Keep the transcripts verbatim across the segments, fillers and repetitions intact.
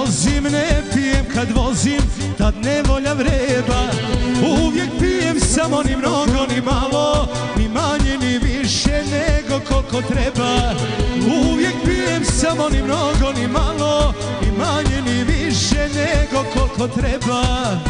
vozim, ne pijem kad vozim, tad nevolja vreba. Uvijek pijem samo ni mnogo ni malo, ni manje ni više nego koliko treba. Uvijek pijem samo ni mnogo ni malo, ni manje ni više nego koliko treba.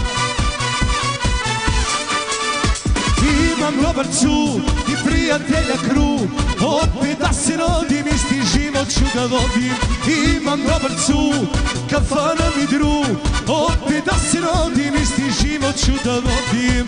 Imam dobar cug i prijatelja krug, opet da se rodim, isti život ću da vodim. Imam dobar cug, kafana mi drug, opet da se rodim, isti život ću da vodim.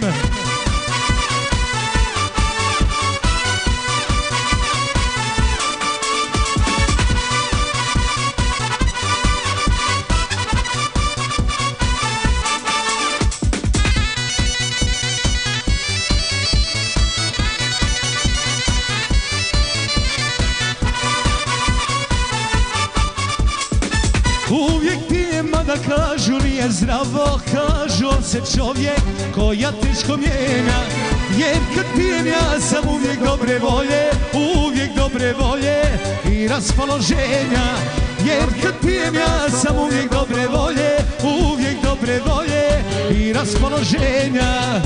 Uvijek pijem, mada kažu nije zdravo, kažu on se čovjek koja teško mijenja. Jer kad pijem ja sam uvijek dobre volje, uvijek dobre volje i raspoloženja. Jer kad pijem ja sam uvijek dobre volje, uvijek dobre volje i raspoloženja.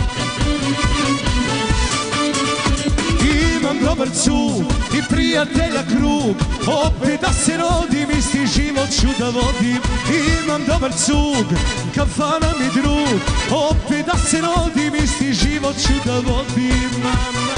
Imam dobar cug i prijatelja krug, opet da se rodim, isti život ću da vodim. Imam dobar cug, kafana mi drug, opet da se rodim, isti život ću da vodim. Mama.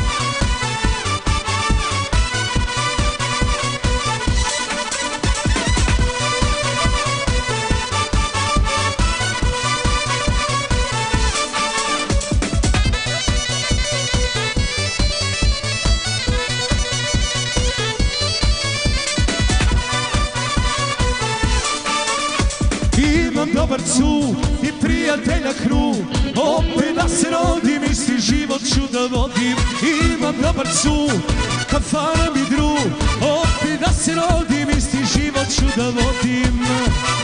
Imam dobar cug i prijatelja krug, opet da se rodim, isti život ću da vodim. Imam dobar cug, kafana mi drug, opet da se rodim, isti život ću da vodim.